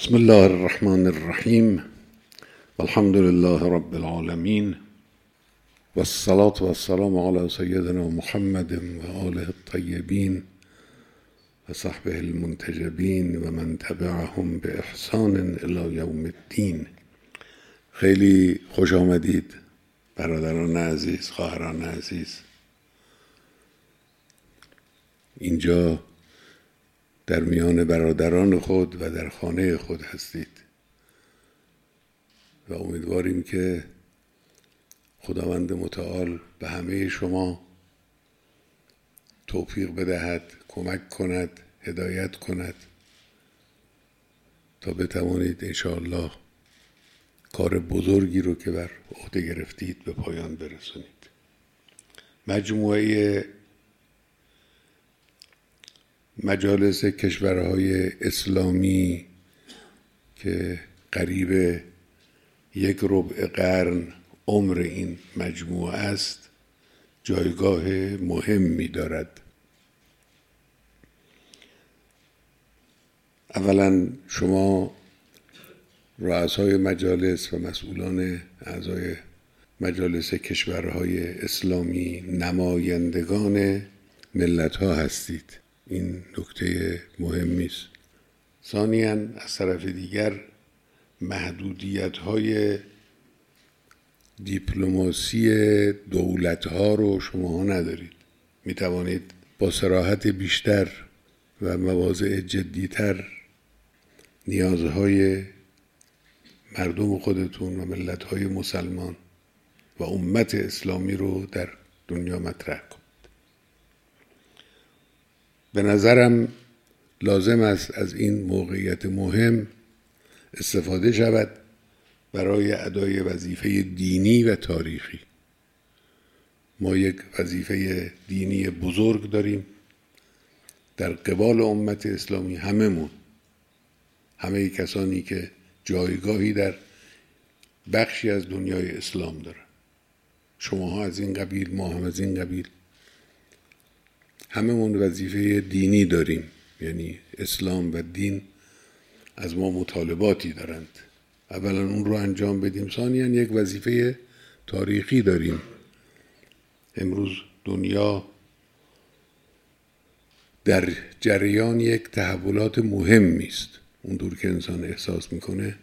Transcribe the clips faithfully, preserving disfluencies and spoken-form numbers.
بسم الله الرحمن الرحیم والحمد لله رب العالمین والصلاة والسلام علی سیدنا محمد و آله الطیبین و صحبه المنتجبین و من تبعهم به احسان الی یوم الدین. خیلی خوش آمدید برادران عزیز، خواهران عزیز. اینجا در میان برادران خود و در خانه خود هستید و امیدواریم که خداوند متعال به همه شما توفیق بدهد، کمک کند، هدایت کند تا بتوانید انشاءالله کار بزرگی رو که بر عهده گرفتید به پایان برسونید. مجموعه مجالس کشورهای اسلامی که قریب یک ربع قرن عمر این مجموعه است جایگاه مهمی دارد. اولا شما رؤسای مجالس و مسئولان اعضای مجالس کشورهای اسلامی نمایندگان ملت ها هستید. این نکته مهمی است. ثانیاً از طرف دیگر محدودیت های دیپلماسی دولت ها رو شما ها ندارید. می توانید با صراحت بیشتر و مواضع جدیتر نیازهای مردم خودتون و ملت های مسلمان و امت اسلامی رو در دنیا مطرح کنید. به نظرم لازم است از این موقعیت مهم استفاده شود برای ادای وظیفه دینی و تاریخی. ما یک وظیفه دینی بزرگ داریم در قبال امت اسلامی. هممون، همه کسانی که جایگاهی در بخشی از دنیای اسلام دارن، شماها از این قبیل، ما هم از این قبیل، هممون وظیفه دینی داریم. یعنی اسلام و دین از ما مطالباتی دارند. اولا اون رو انجام بدیم. ثانیاً یک وظیفه تاریخی داریم. امروز دنیا در جریان یک تحولات مهمی است. اونطور که انسان احساس میکنه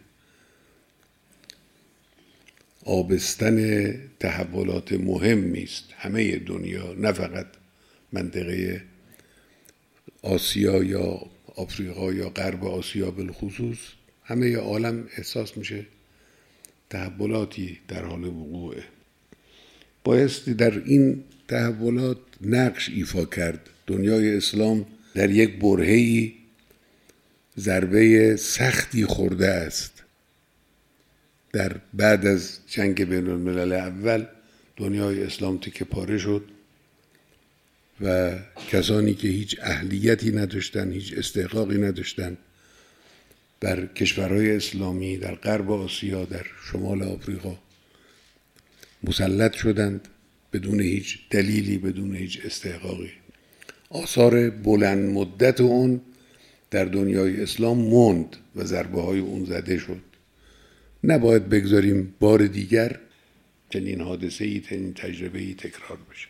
آبستن تحولات مهمی است. همه دنیا، نه فقط منطقه آسیا یا آفریقا یا غرب آسیا بالخصوص، همه عالم احساس میشه تحولاتی در حال وقوعه. بایستی در این تحولات نقش ایفا کرد. دنیای اسلام در یک برهه‌ای ضربه سختی خورده است. در بعد از جنگ بین الملل اول دنیای اسلام تکه پاره شد و کسانی که هیچ اهلیتی نداشتن، هیچ استحقاقی نداشتن، در کشورهای اسلامی در غرب آسیا، در شمال آفریقا مسلط شدند بدون هیچ دلیلی، بدون هیچ استحقاقی. آثار بلند مدت اون در دنیای اسلام موند و ضربه های اون زده شد. نباید بگذاریم بار دیگر چنین حادثه‌ای، چنین تجربه‌ای تکرار بشه.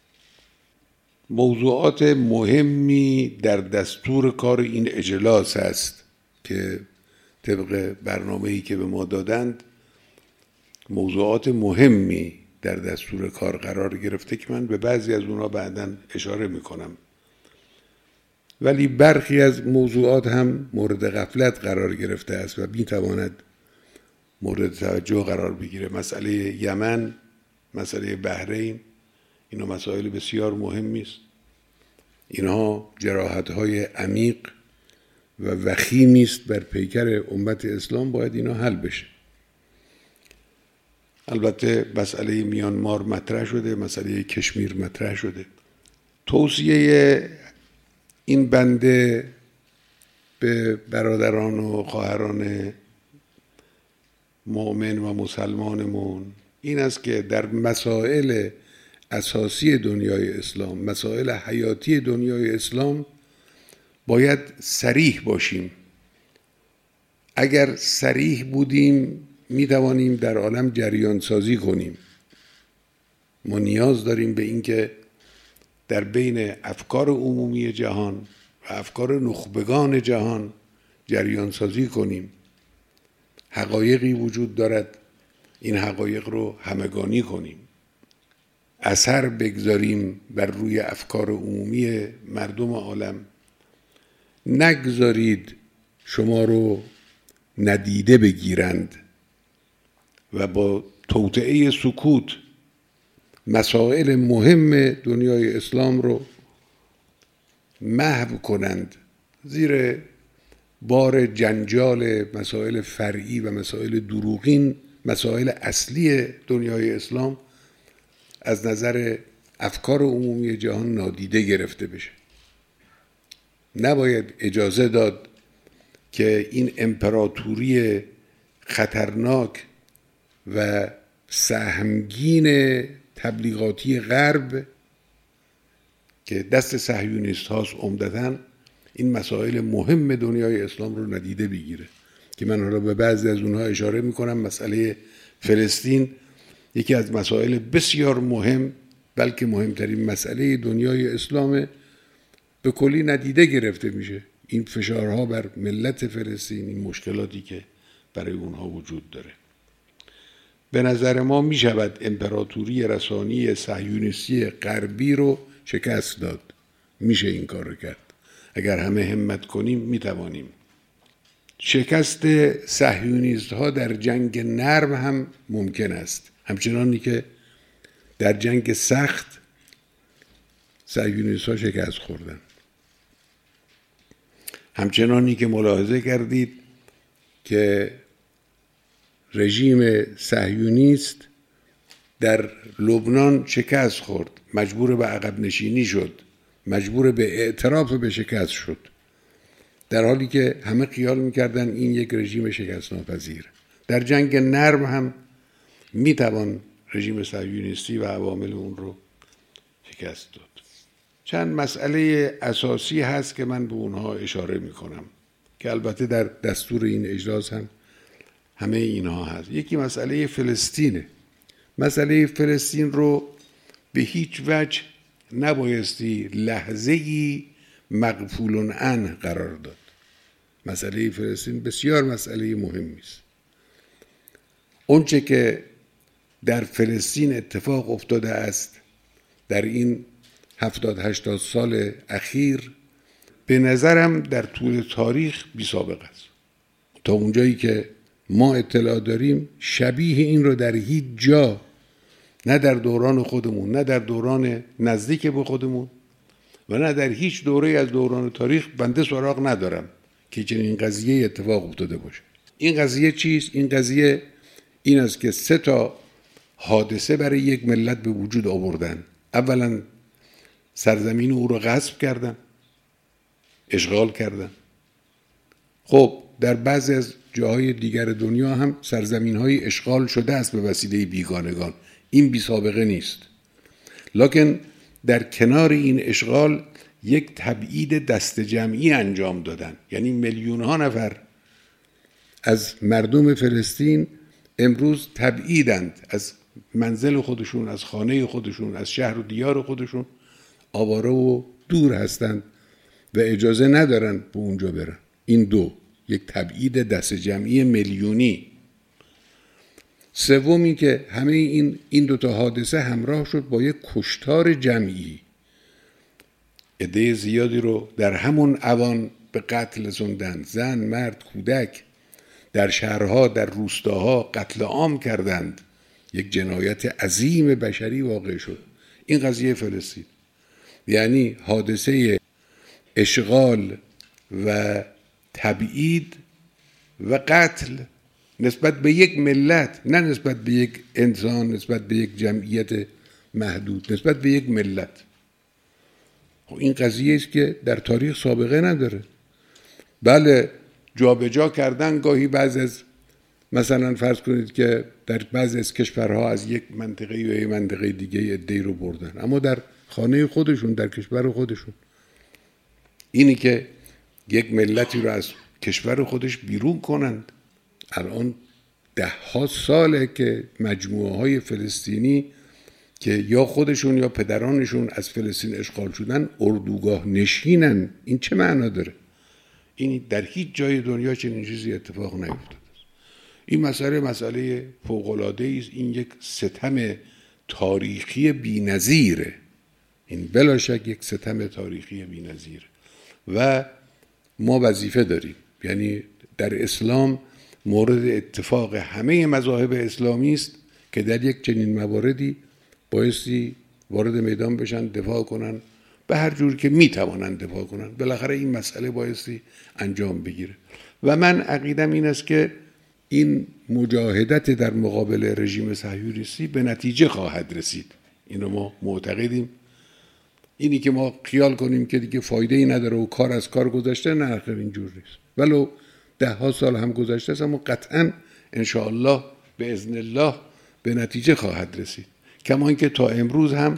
موضوعات مهمی در دستور کار این اجلاس است که طبق برنامه‌ای که به ما دادند موضوعات مهمی در دستور کار قرار گرفته که من به بعضی از اونها بعداً اشاره میکنم، ولی برخی از موضوعات هم مورد غفلت قرار گرفته است و میتواند مورد توجه قرار بگیره. مسئله یمن، مسئله بحرین، اینا مسائل بسیار مهمی است. اینها جراحت‌های عمیق و وخیمی است بر پیکر امت اسلام. باید اینا حل بشه. البته مسئله میانمار مطرح شده، مسئله کشمیر مطرح شده. توصیه این بنده به برادران و خواهران مؤمن و مسلمانمون این است که در مسائل اساسی دنیای اسلام، مسائل حیاتی دنیای اسلام باید صریح باشیم. اگر صریح بودیم می توانیم در عالم جریان سازی کنیم. ما نیاز داریم به اینکه در بین افکار عمومی جهان و افکار نخبگان جهان جریان سازی کنیم. حقایقی وجود دارد، این حقایق رو همگانی کنیم، اثر بگذاریم بر روی افکار عمومی مردم عالم. نگذارید شما رو ندیده بگیرند و با توطئه سکوت مسائل مهم دنیای اسلام رو محو کنند زیر بار جنجال مسائل فرعی و مسائل دروغین. مسائل اصلی دنیای اسلام از نظر افکار عمومی جهان نادیده گرفته بشه. نباید اجازه داد که این امپراتوری خطرناک و سهمگین تبلیغاتی غرب که دست صهیونیست هاست عمدتاً این مسائل مهم دنیای اسلام رو ندیده بگیره، که من حالا به بعضی از اونها اشاره میکنم. مسئله فلسطین یکی از مسائل بسیار مهم، بلکه مهمترین مسئله دنیای اسلام، به کلی ندیده گرفته میشه. این فشارها بر ملت فلسطین، این مشکلاتی که برای اونها وجود داره. به نظر ما میشود امپراتوری رسانی صهیونیستی غربی رو شکست داد. میشه این کار رو کرد. اگر همه همت کنیم میتوانیم. شکست صهیونیست ها در جنگ نرم هم ممکن است، همچنانی که در جنگ سخت صهیونیست ها شکست خوردن. همچنانی که ملاحظه کردید که رژیم صهیونیست در لبنان شکست خورد، مجبور به عقب نشینی شد، مجبور به اعتراف به شکست شد، در حالی که همه خیال میکردن این یک رژیم شکست ناپذیر. در جنگ نرم هم میتوان رژیم صهیونیستی و عوامل اون رو شکست داد. چند مسئله اساسی هست که من به اونها اشاره میکنم که البته در دستور این اجلاس هم همه اینها هست. یکی مسئله فلسطینه. مسئله فلسطین رو به هیچ وجه نبایستی لحظه‌ای مغفول عنه قرار داد. مسئله فلسطین بسیار مسئله مهمی است. اونچه که در فلسطین اتفاق افتاده است در این هفتاد هشتاد سال اخیر به نظرم در طول تاریخ بی سابقه است. تا اونجایی که ما اطلاع داریم شبیه این رو در هیچ جا، نه در دوران خودمون، نه در دوران نزدیک به خودمون و نه در هیچ دوره از دوران تاریخ بنده سراغ ندارم که چنین قضیه اتفاق افتاده باشه. این قضیه چیست؟ این قضیه این است که سه تا حادثه برای یک ملت به وجود آوردن. اولا سرزمین او رو غصب کردن، اشغال کردن. خب در بعضی از جاهای دیگر دنیا هم سرزمین‌های اشغال شده است به وسیله بیگانگان. این بی سابقه نیست. لکن در کنار این اشغال یک تبعید دست جمعی انجام دادن. یعنی میلیون ها نفر از مردم فلسطین امروز تبعیدند از منزل خودشون، از خانه خودشون، از شهر و دیار خودشون، آواره و دور هستند و اجازه ندارن به اونجا برن. این دو، یک تبعید دست جمعی میلیونی. سومی که همه این این دو تا حادثه همراه شد با یک کشتار جمعی. عده زیادی رو در همون اوان به قتل رسوندند، زن، مرد، کودک، در شهرها، در روستاها قتل عام کردند. یک جنایت عظیم بشری واقع شد. این قضیه فلسطین، یعنی حادثه اشغال و تبعید و قتل نسبت به یک ملت، نه نسبت به یک انسان، نسبت به یک جمعیت محدود، نسبت به یک ملت. خب این قضیه است که در تاریخ سابقه نداره. بله جابجا کردن گاهی بعض از، مثلا فرض کنید که در بعضی از کشورها از یک منطقه یا یک منطقه دیگه عده‌ای رو بردن، اما در خانه خودشون، در کشور خودشون. اینی که یک ملتی رو از کشور خودش بیرون کنند. الان ده ها ساله که مجموعه های فلسطینی که یا خودشون یا پدرانشون از فلسطین اشغال شدن اردوگاه نشینن. این چه معنا داره؟ این در هیچ جای دنیا چنین چیزی اتفاق نیفتاده. این مسئله مسئله فوق‌العاده است. این یک ستم تاریخی بی‌نظیره. این بلا شک یک ستم تاریخی بی‌نظیره و ما وظیفه داریم. یعنی در اسلام مورد اتفاق همه مذاهب اسلامی است که در یک چنین مواردی بایستی وارد میدان بشن، دفاع کنن، به هر جور که میتوانند دفاع کنن. بالاخره این مسئله بایستی انجام بگیره و من عقیدم این است که این مجاهدت در مقابل رژیم صهیونیستی به نتیجه خواهد رسید. اینو ما معتقدیم. اینی که ما خیال کنیم که دیگه فایده ای نداره و کار از کار گذشته، نه، آخر اینجور نیست. ولو ده ها سال هم گذشته است، اما قطعا انشاءالله به اذن الله به نتیجه خواهد رسید. کما اینکه تا امروز هم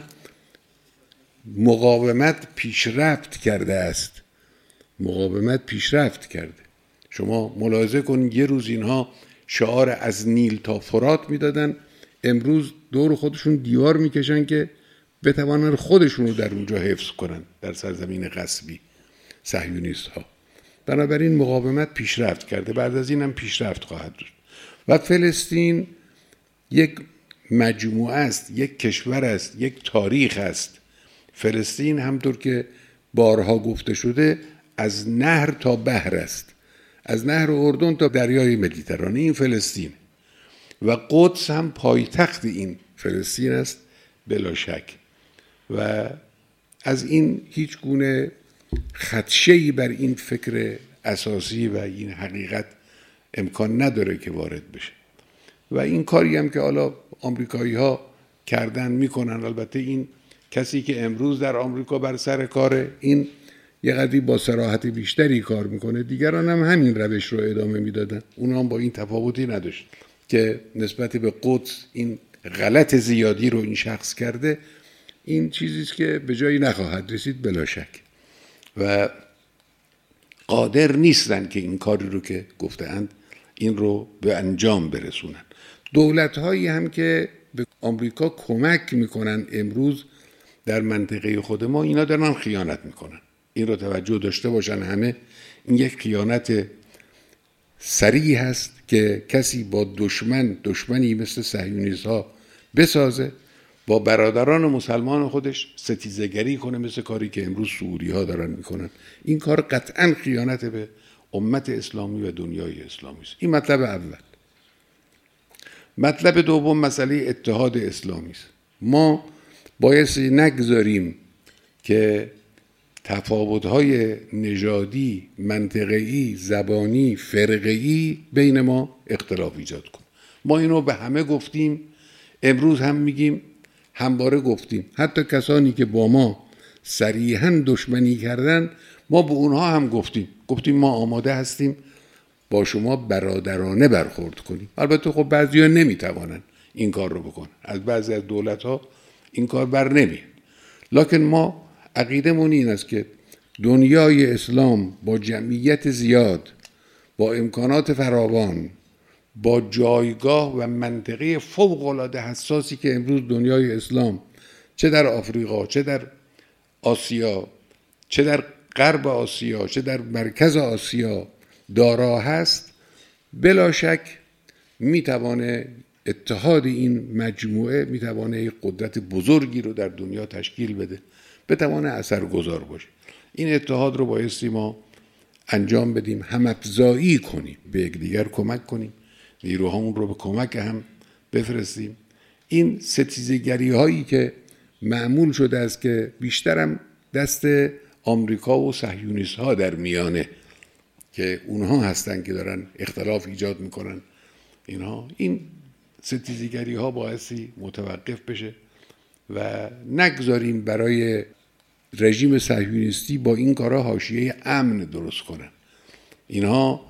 مقاومت پیشرفت کرده است. مقاومت پیشرفت کرده. شما ملاحظه کنید یه روز اینها شعار از نیل تا فرات میدادن، امروز دور خودشون دیوار میکشن که بتوانن خودشون رو در اونجا حفظ کنن، در سرزمین غصبی صهیونیست ها. بنابراین مقاومت پیشرفت کرده، بعد از این هم پیشرفت خواهد داشت. و فلسطین یک مجموعه است، یک کشور است، یک تاریخ است. فلسطین همطور که بارها گفته شده از نهر تا بحر است، از نهر اردن تا دریای مدیترانه این فلسطین و قدس هم پایتخت این فلسطین است بلا شک. و از این هیچ گونه خدشه‌ای بر این فکر اساسی و این حقیقت امکان نداره که وارد بشه. و این کاری هم که حالا آمریکایی ها کردن میکنن، البته این کسی که امروز در آمریکا بر سر کاره، این یه قدری با صراحت بیشتری کار میکنه. دیگران هم همین روش رو ادامه میدادن، اونا هم با این تفاوتی نداشت که نسبت به قدس این غلط زیادی رو این شخص کرده. این چیزیست که به جایی نخواهد رسید بلا شک و قادر نیستن که این کاری رو که گفته‌اند این رو به انجام برسونن. دولت هایی هم که به آمریکا کمک میکنن امروز در منطقه خود ما، اینا دارن خیانت میکنن. این رو توجه داشته باشن همه. این یک خیانت صریح هست که کسی با دشمن دشمنی مثل صهیونیست ها بسازه، با برادران مسلمان خودش ستیزگری کنه، مثل کاری که امروز سعودی ها دارن میکنن. این کار قطعا خیانت به امت اسلامی و دنیای اسلامی است. این مطلب اول. مطلب دوم مسئله اتحاد اسلامی است. ما بایستی نگذاریم که تفاوت‌های نژادی، منطقه‌ای، زبانی، فرقه‌ای بین ما اختلاف ایجاد کنه. ما اینو به همه گفتیم، امروز هم میگیم، همواره گفتیم. حتی کسانی که با ما صریحاً دشمنی کردن، ما به اونها هم گفتیم گفتیم ما آماده هستیم با شما برادرانه برخورد کنیم. البته خب بعضی‌ها نمیتوانن این کار رو بکنن، از بعضی از دولت‌ها این کار بر نمیاد. لکن ما عقیدمون این است که دنیای اسلام با جمعیت زیاد، با امکانات فراوان، با جایگاه و منطقه فوق‌العاده حساسی که امروز دنیای اسلام چه در آفریقا، چه در آسیا، چه در غرب آسیا، چه در مرکز آسیا دارا هست، بلا شک میتوانه اتحاد این مجموعه میتوانه قدرت بزرگی رو در دنیا تشکیل بده، بتوانه اثرگذار باشه. این اتحاد رو بایستی ما انجام بدیم، هم افزایی کنیم، به یکدیگر کمک کنیم، نیروهامون رو به کمک هم بفرستیم. این ستیزگری هایی که معمول شده است که بیشترم دست آمریکا و صهیونیست ها در میانه که اونها هستن که دارن اختلاف ایجاد میکنن، اینها این ستیزگری ها بایستی متوقف بشه و نگذاریم برای رژیم صهیونیستی با این کارا حاشیه امن درست کنن. اینها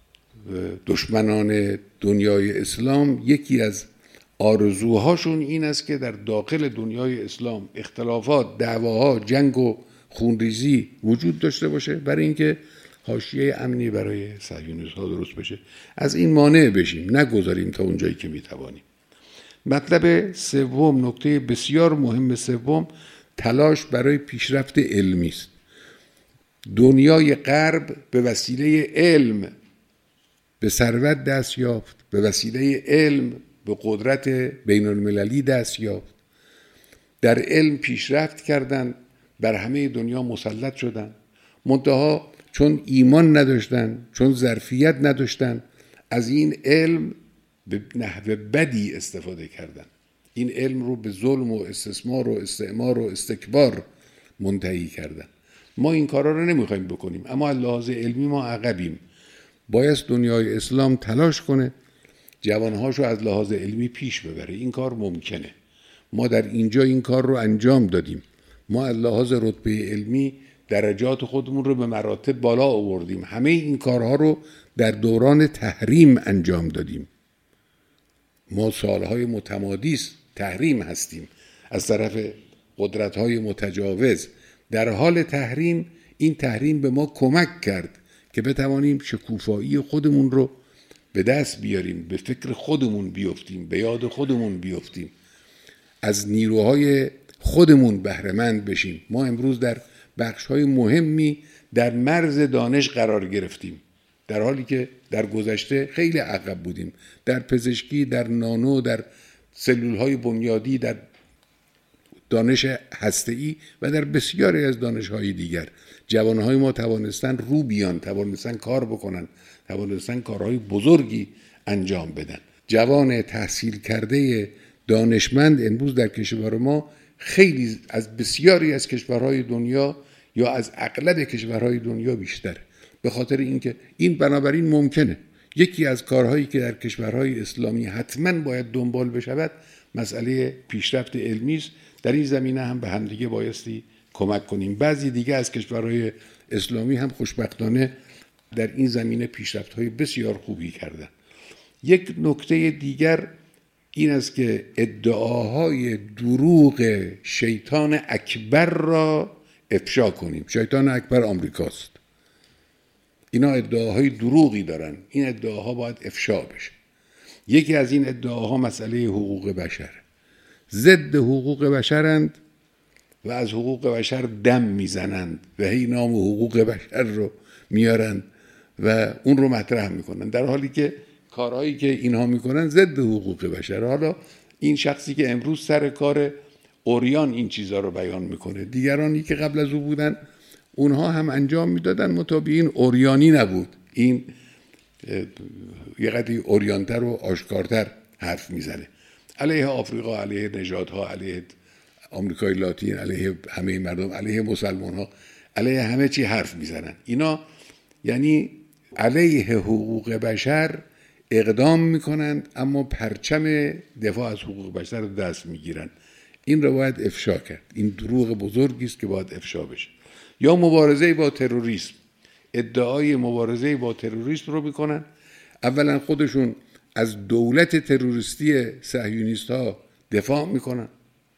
دشمنان دنیای اسلام یکی از آرزوهاشون این است که در داخل دنیای اسلام اختلافات، دعواها، جنگ و خونریزی وجود داشته باشه، برای اینکه حاشیه امنی برای صهیونیست‌ها درست بشه. از این مانع بشیم، نگذاریم تا اونجایی که میتوانیم. مطلب سوم، نکته بسیار مهم سوم، تلاش برای پیشرفت علمی است. دنیای غرب به وسیله علم به ثروت دست یافت، به وسیله علم به قدرت بین المللی دست یافت، در علم پیشرفت کردند، بر همه دنیا مسلط شدند. منتها چون ایمان نداشتن، چون ظرفیت نداشتن، از این علم به نحو بدی استفاده کردن. این علم رو به ظلم و استثمار و استعمار و استکبار منتهی کردن. ما این کارا رو نمیخوایم بکنیم، اما از لحاظ علمی ما عقبیم. باید دنیای اسلام تلاش کنه جوانهاشو از لحاظ علمی پیش ببره. این کار ممکنه. ما در اینجا این کار رو انجام دادیم. ما از لحاظ رتبه علمی درجات خودمون رو به مراتب بالا آوردیم. همه این کارها رو در دوران تحریم انجام دادیم. ما سالهای متمادی تحریم هستیم از طرف قدرت‌های متجاوز. در حال تحریم، این تحریم به ما کمک کرد که بتوانیم شکوفایی خودمون رو به دست بیاریم، به فکر خودمون بیفتیم، به یاد خودمون بیفتیم، از نیروهای خودمون بهره‌مند بشیم. ما امروز در بخش‌های مهمی در مرز دانش قرار گرفتیم، در حالی که در گذشته خیلی عقب بودیم. در پزشکی، در نانو، در سلول‌های بنیادی، در دانش هسته‌ای و در بسیاری از دانش‌های دیگر جوانهای ما توانستن رو بیان، توانستن کار بکنن، توانستن کارهای بزرگی انجام بدن. جوان تحصیل کرده دانشمند امروز در کشور ما خیلی از بسیاری از کشورهای دنیا یا از اغلب کشورهای دنیا بیشتره. به خاطر اینکه این بنابراین ممکنه. یکی از کارهایی که در کشورهای اسلامی حتما باید دنبال بشود مسئله پیشرفت علمی است. در این زمینه هم به همدیگه بایستی کمک کنیم. بعضی دیگه از کشورهای اسلامی هم خوشبختانه در این زمینه پیشرفت‌های بسیار خوبی کردن. یک نکته دیگر این است که ادعاهای دروغ شیطان اکبر را افشا کنیم. شیطان اکبر آمریکاست. اینا ادعاهای دروغی دارن. این ادعاها باید افشا بشه. یکی از این ادعاها مسئله حقوق بشر. ضد حقوق بشرند و از حقوق بشر دم میزنند و هی نام حقوق بشر رو میارند و اون رو مطرح میکنن، در حالی که کارهایی که اینها میکنن ضد حقوق بشر. حالا این شخصی که امروز سر کار اوریان این چیزا رو بیان میکنه، دیگرانی که قبل از او بودن اونها هم انجام میدادن، مطابق این اوریانی نبود. این یه قدری اوریانتر و آشکارتر حرف میزنه، علیه آفریقا، علیه نژادها، علیه آمریکای لاتین، علیه همه مردم، علیه مسلمان ها، علیه همه چی حرف میزنن. اینا یعنی علیه حقوق بشر اقدام میکنند اما پرچم دفاع از حقوق بشر رو دست میگیرن. این رو باید افشا کرد. این دروغ بزرگی است که باید افشا بشه. یا مبارزه با تروریسم، ادعای مبارزه با تروریسم رو میکنن. اولا خودشون از دولت تروریستی صهیونیست ها دفاع میکنن.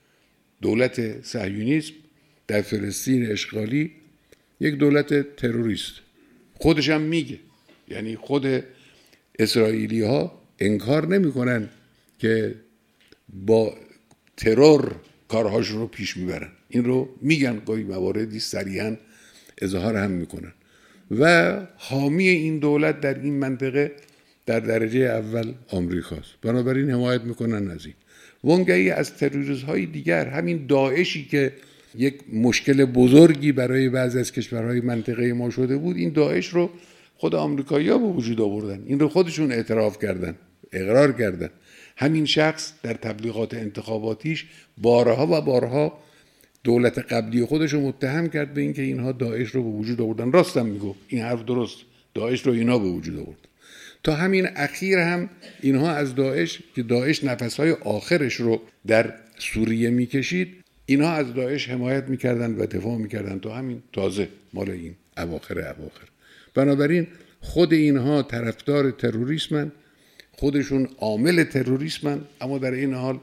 دولت صهیونیسم در فلسطین اشغالی یک دولت تروریست، خودش هم میگه. یعنی خود اسرائیلی ها انکار نمی کنن که با ترور کارهاشون رو پیش میبرن. این رو میگن، گاهی مواردی صریحاً اظهار هم میکنن. و حامی این دولت در این منطقه در درجه اول آمریکاست. بنابراین حمایت میکنن از این. وانگهی از تروریست های دیگر، همین داعشی که یک مشکل بزرگی برای بعضی از کشورهای منطقه ما شده بود، این داعش رو خود آمریکایی‌ها به وجود آوردن. این رو خودشون اعتراف کردن، اقرار کردن. همین شخص در تبلیغات انتخاباتیش بارها و بارها دولت قبلی خودش رو متهم کرد به اینکه اینها داعش رو به وجود آوردن. راستم میگو، این حرف درست، داعش رو اینا به وجود آورد. تا همین اخیر هم اینها از داعش، که داعش نفسهای آخرش رو در سوریه میکشید، اینها از داعش حمایت میکردن و دفاع میکردن تا همین تازه مال این اواخر اواخر. بنابراین خود اینها طرفدار تروریسمن، خودشون عامل تروریسمن، اما در این حال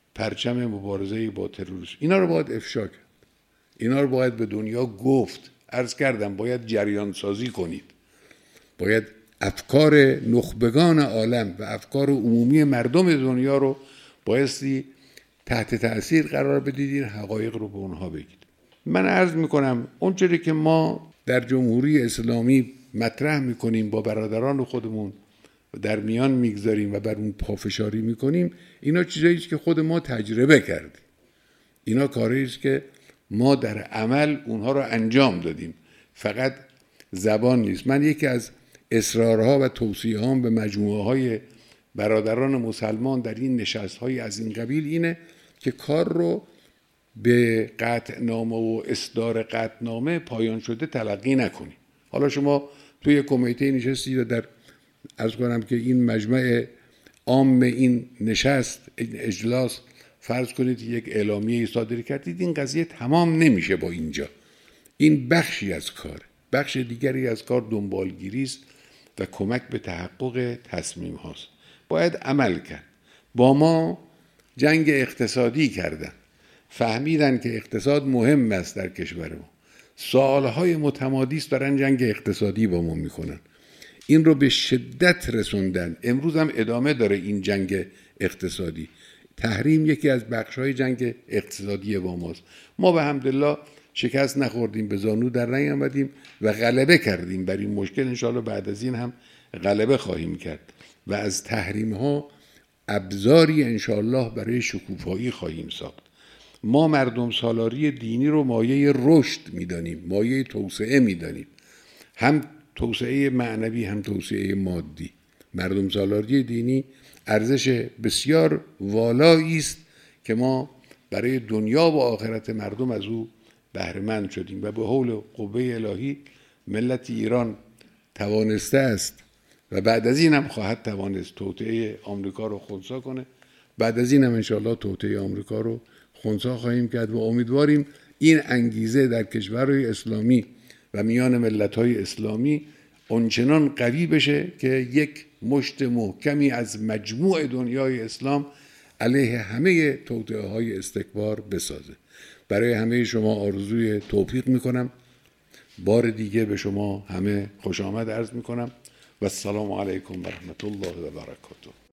پرچم مبارزه با تروریسم. اینا رو باید افشا کرد. اینا رو باید به دنیا گفت. عرض کردم باید جریان سازی کنید، باید افکار نخبگان عالم و افکار عمومی مردم دنیا رو بایستی تحت تأثیر قرار بدید، این حقایق رو به اونها بگید. من عرض میکنم اونچوری که ما در جمهوری اسلامی مطرح میکنیم، با برادران خودمون در میان میگذاریم و بر اون پافشاری میکنیم، اینا چیزایی است که خود ما تجربه کردیم، اینا کاری است که ما در عمل اونها رو انجام دادیم، فقط زبان نیست. من یکی از اصرارها و توصیه‌هام به مجموعه های برادران مسلمان در این نشست های از این قبیل اینه که کار رو به قطعنامه و اصدار قطعنامه پایان شده تلقی نکنید. حالا شما توی کمیته نشستی و در عرض کنم که این مجمع عام این نشست اجلاس فرض کنید یک اعلامیه صادر کردید، این قضیه تمام نمیشه با اینجا. این بخشی از کار، بخش دیگری از کار دنبالگیری است و کمک به تحقق تصمیم هاست. باید عمل کرد. با ما جنگ اقتصادی کردن، فهمیدن که اقتصاد مهم است در کشور ما، سالهای متمادی است دارن جنگ اقتصادی با ما میکنن، این رو به شدت رسوندن. امروز هم ادامه داره این جنگ اقتصادی. تحریم یکی از بخش‌های جنگ اقتصادی با ماست. ما به حمدالله شکست نخوردیم، به زانو در نیامدیم و غلبه کردیم بر این مشکل. انشاءالله بعد از این هم غلبه خواهیم کرد و از تحریم ها ابزاری انشاءالله برای شکوفایی خواهیم ساخت. ما مردم سالاری دینی رو مایه رشد میدانیم، مایه توسعه میدانیم، هم توسعه معنوی هم توسعه مادی. مردم سالاری دینی ارزش بسیار والایی است که ما برای دنیا و آخرت مردم از او بهره مند شدیم و به حول قوه الهی ملت ایران توانسته است و بعد از این هم خواهد توانست توطئه آمریکا رو خنثی کنه. بعد از این هم انشاءالله توطئه آمریکا رو خنثی خواهیم کرد و امیدواریم این انگیزه در کشورهای اسلامی و میان ملت‌های اسلامی اونچنان قوی بشه که یک مشت محکمی از مجموع دنیای اسلام علیه همه توطئه‌های استکبار بسازه. برای همه شما آرزوی توفیق میکنم. بار دیگه به شما همه خوش آمد عرض میکنم و السلام علیکم و رحمت الله و برکاته.